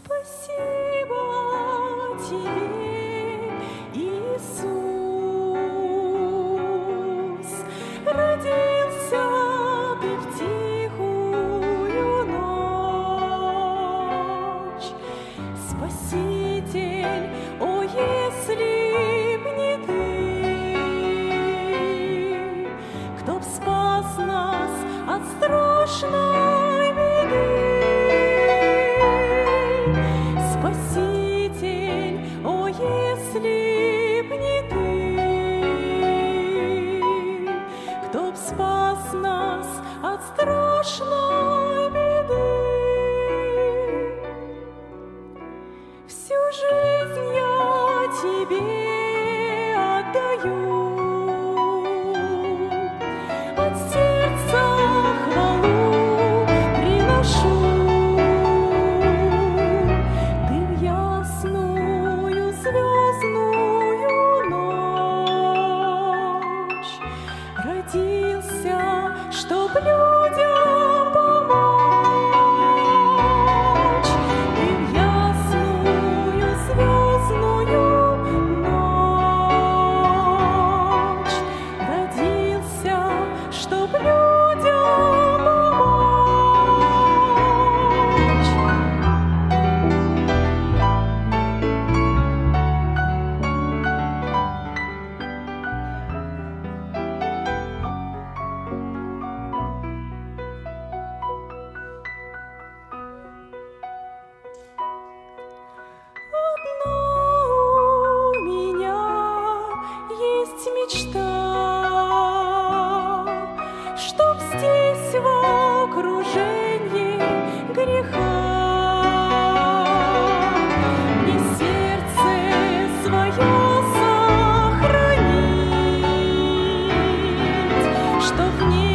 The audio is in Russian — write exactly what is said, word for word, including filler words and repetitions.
Спасибо Тебе, Иисус, родился Ты в тихую ночь. Спаситель, о, если б не Ты, кто б спас нас от страшной беды. Спаситель, о, если б не Ты, кто б спас нас от страшной беды. Всю жизнь я Тебе отдаю, от сердца хвалу приношу. Ты в ясную звездную ночь родился, чтоб людям помочь. Ты в ясную звездную ночь родился, чтоб людям помочь. Одна у меня есть мечта, чтоб здесь в окружении греха мне сердце свое сохранить, чтоб в ней